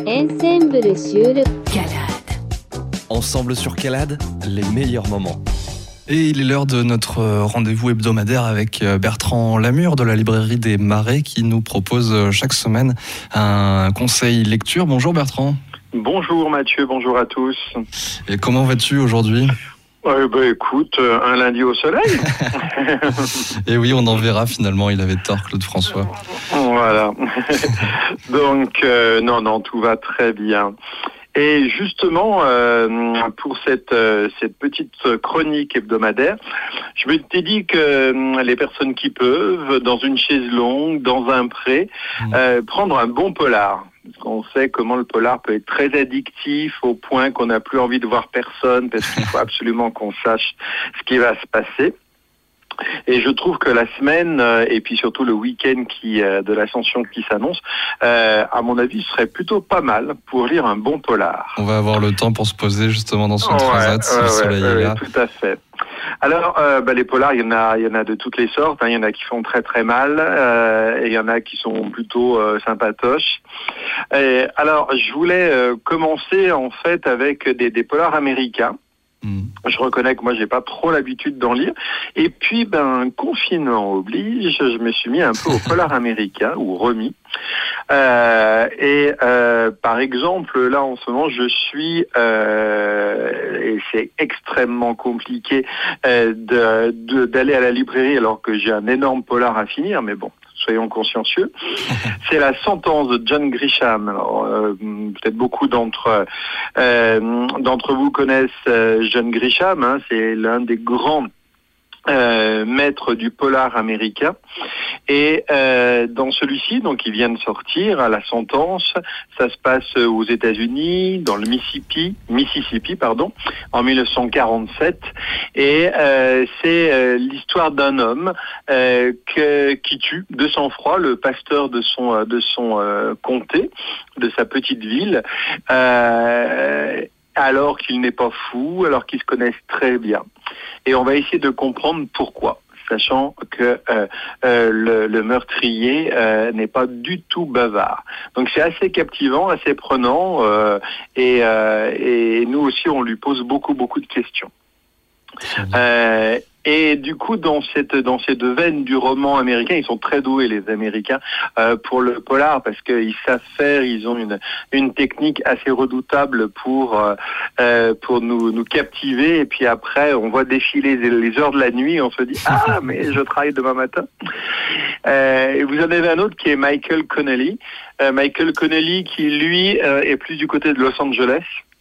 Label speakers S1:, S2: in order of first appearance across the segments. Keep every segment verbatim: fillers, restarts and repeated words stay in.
S1: Ensemble sur Calade.
S2: Ensemble sur Calade, les meilleurs moments. Et il est l'heure de notre rendez-vous hebdomadaire avec Bertrand Lamure de la librairie des Marais qui nous propose chaque semaine un conseil lecture. Bonjour Bertrand.
S3: Bonjour Mathieu, bonjour à tous.
S2: Et comment vas-tu aujourd'hui ?
S3: Euh, bah, écoute, un lundi au soleil.
S2: Et oui, on en verra finalement, il avait tort Claude François.
S3: Voilà. Donc, euh, non, non, tout va très bien. Et justement, euh, pour cette, euh, cette petite chronique hebdomadaire, je m'étais dit que euh, les personnes qui peuvent, dans une chaise longue, dans un pré, euh, prendre un bon polar. Parce qu'on sait comment le polar peut être très addictif au point qu'on n'a plus envie de voir personne parce qu'il faut absolument qu'on sache ce qui va se passer. Et je trouve que la semaine euh, et puis surtout le week-end qui euh, de l'Ascension qui s'annonce, euh, à mon avis, serait plutôt pas mal pour lire un bon polar.
S2: On va avoir le temps pour se poser justement dans son
S3: ouais,
S2: transat si
S3: ouais,
S2: le soleil
S3: ouais,
S2: est
S3: ouais,
S2: là.
S3: Tout à fait. Alors, euh, bah, les polars, il y en a, il y en a de toutes les sortes. Hein. Il y en a qui font très très mal, euh, et il y en a qui sont plutôt euh, sympatoches. Et, alors, je voulais euh, commencer en fait avec des, des polars américains. Mmh. Je reconnais que moi, j'ai pas trop l'habitude d'en lire. Et puis, ben, confinement oblige, je me suis mis un peu au polar américain, ou remis. Euh, et euh, par exemple, là, en ce moment, je suis, euh, et c'est extrêmement compliqué euh, de, de, d'aller à la librairie alors que j'ai un énorme polar à finir, mais bon. Soyons consciencieux. C'est La Sentence de John Grisham. Alors, euh, peut-être beaucoup d'entre euh, d'entre vous connaissent euh, John Grisham. Hein, c'est l'un des grands euh, maîtres du polar américain. Et euh, dans celui-ci, donc, il vient de sortir, à La Sentence, ça se passe aux États-Unis, dans le Mississippi, Mississippi, pardon, en mille neuf cent quarante-sept. Et euh, c'est euh, l'histoire d'un homme euh, que, qui tue de sang-froid le pasteur de son de son euh, comté, de sa petite ville, euh, alors qu'il n'est pas fou, alors qu'ils se connaissent très bien. Et on va essayer de comprendre pourquoi, sachant que euh, euh, le, le meurtrier euh, n'est pas du tout bavard. Donc c'est assez captivant, assez prenant, euh, et, euh, et nous aussi on lui pose beaucoup beaucoup de questions. Euh, et du coup, dans cette dans ces deux veines du roman américain, ils sont très doués les Américains euh, pour le polar parce qu'ils savent faire, ils ont une une technique assez redoutable pour euh, pour nous nous captiver. Et puis après, on voit défiler les heures de la nuit, on se dit ah mais je travaille demain matin. Euh, et vous en avez un autre qui est Michael Connelly, euh, Michael Connelly qui lui euh, est plus du côté de Los Angeles.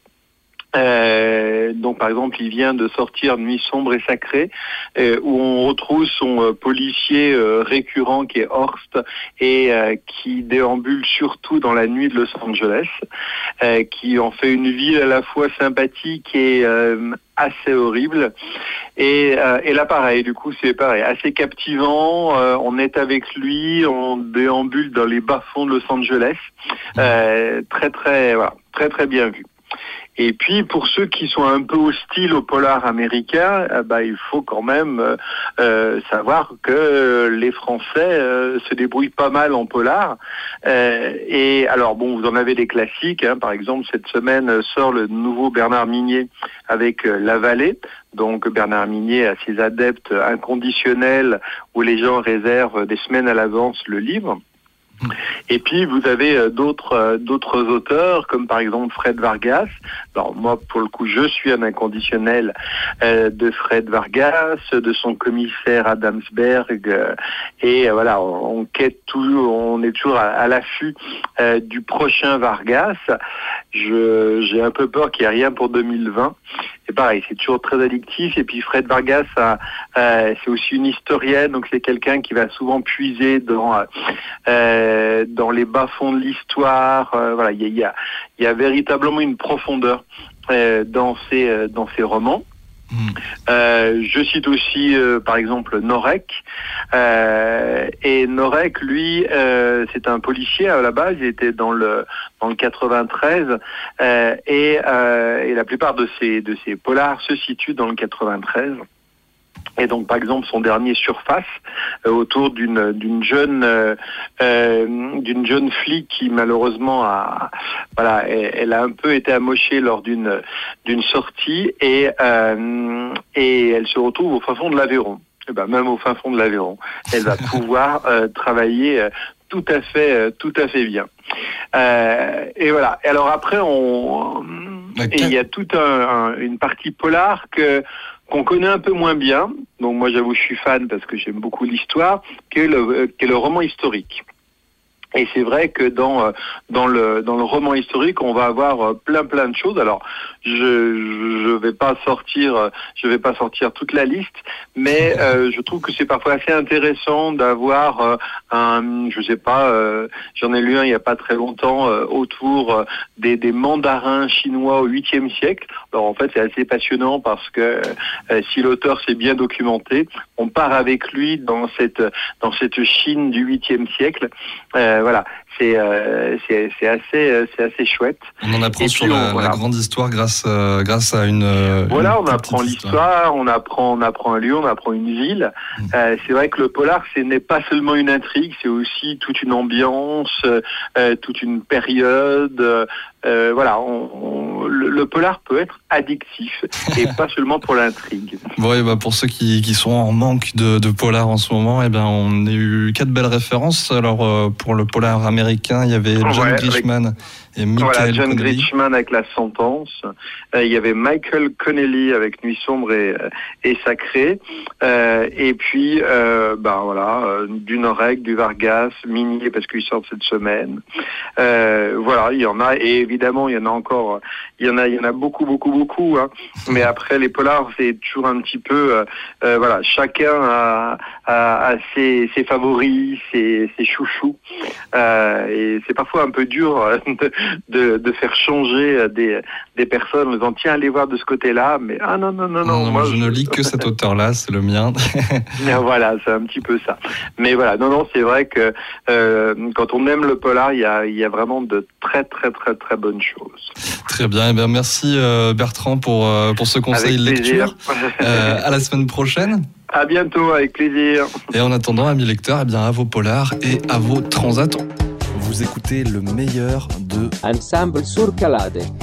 S3: Euh, donc par exemple il vient de sortir Nuit sombre et sacrée euh, où on retrouve son euh, policier euh, récurrent qui est Horst et euh, qui déambule surtout dans la nuit de Los Angeles, euh, qui en fait une ville à la fois sympathique et euh, assez horrible. Et, euh, et là pareil, du coup c'est pareil, assez captivant, euh, on est avec lui, on déambule dans les bas-fonds de Los Angeles, euh, très très voilà, très très bien vu. Et puis pour ceux qui sont un peu hostiles au polar américain, eh ben, il faut quand même euh, euh, savoir que les Français euh, se débrouillent pas mal en polar. Euh, et alors bon, vous en avez des classiques. Hein, par exemple, cette semaine sort le nouveau Bernard Minier avec euh, La Vallée. Donc Bernard Minier a ses adeptes inconditionnels où les gens réservent des semaines à l'avance le livre. Et puis vous avez euh, d'autres euh, d'autres auteurs comme par exemple Fred Vargas. Alors moi pour le coup je suis un inconditionnel euh, de Fred Vargas, de son commissaire Adamsberg euh, et euh, voilà on, on quête toujours, on est toujours à, à l'affût euh, du prochain Vargas. Je j'ai un peu peur qu'il n'y ait rien pour deux mille vingt. C'est pareil, c'est toujours très addictif. Et puis Fred Vargas, a, euh, c'est aussi une historienne, donc c'est quelqu'un qui va souvent puiser dans euh, dans les bas-fonds de l'histoire. Euh, voilà, il y a, y a il y a véritablement une profondeur euh, dans ces euh, dans ces romans. Euh, je cite aussi, euh, par exemple, Norek. Euh, et Norek, lui, euh, c'est un policier à la base. Il était dans le dans le quatre-vingt-treize, euh, et, euh, et la plupart de ses de ses polars se situent dans le quatre-vingt-treize. Et donc, par exemple, son dernier Surface, euh, autour d'une d'une jeune euh, euh, d'une jeune flic qui malheureusement a voilà, elle, elle a un peu été amochée lors d'une d'une sortie et euh, et elle se retrouve au fin fond de l'Aveyron. Et ben même au fin fond de l'Aveyron, elle va pouvoir euh, travailler euh, tout à fait euh, tout à fait bien. Euh, et voilà. Et alors après, on et il y a toute un, un, une partie polar que qu'on connaît un peu moins bien, donc moi j'avoue je suis fan parce que j'aime beaucoup l'histoire, qui est le, qui est le roman historique. Et c'est vrai que dans dans le dans le roman historique, on va avoir plein plein de choses. Alors, je je vais pas sortir je vais pas sortir toute la liste, mais euh, je trouve que c'est parfois assez intéressant d'avoir euh, un je sais pas euh, j'en ai lu un il y a pas très longtemps euh, autour des des mandarins chinois au huitième siècle. Alors en fait, c'est assez passionnant parce que euh, si l'auteur s'est bien documenté, on part avec lui dans cette dans cette Chine du huitième siècle. Euh, Voilà, c'est, euh, c'est c'est assez euh, c'est assez chouette.
S2: On en apprend
S3: et
S2: sur
S3: puis,
S2: la,
S3: on, voilà.
S2: la grande histoire grâce euh, grâce à une. Euh,
S3: voilà,
S2: une
S3: on apprend l'histoire, on apprend on apprend un lieu, on apprend une ville. Mmh. Euh, c'est vrai que le polar, ce n'est pas seulement une intrigue, c'est aussi toute une ambiance, euh, toute une période. Euh, voilà, on, on, le, le polar peut être addictif et pas seulement pour l'intrigue.
S2: Bon, et bah pour ceux qui, qui sont en manque de, de polar en ce moment, et ben on a eu quatre belles références. Alors euh, pour le polar américain, il y avait John
S3: ouais,
S2: Grisham
S3: avec...
S2: et Michael
S3: Voilà, John
S2: Connelly.
S3: Grisham avec La Sentence. Euh, il y avait Michael Connelly avec Nuit sombre et, et sacrée. Euh, et puis, euh, ben voilà, euh, du Noreg, du Vargas, Minier parce qu'ils sortent cette semaine. Euh, voilà, il y en a et évidemment il y en a encore. Il y en a, il y en a beaucoup, beaucoup, beaucoup. Hein. Mais après les polars, c'est toujours un petit peu, euh, euh, voilà, chacun a, a, a ses, ses favoris, ses, ses chouchous. Euh, et c'est parfois un peu dur de, de, de faire changer des, des personnes en disant tiens allez voir de ce côté-là, mais ah non non non non,
S2: non
S3: moi
S2: je, je ne lis que cet auteur-là, c'est le mien.
S3: Voilà, c'est un petit peu ça. Mais voilà, non non, c'est vrai que euh, quand on aime le polar, il y a il y a vraiment de très très très très bonnes choses.
S2: Très bien, et bien merci euh, Bertrand pour euh, pour ce conseil de lecture. Euh, à la semaine prochaine.
S3: À bientôt, avec plaisir.
S2: Et en attendant, amis lecteurs, eh bien à vos polars et à vos transats. Vous écoutez le meilleur de
S4: Ensemble sur Calade.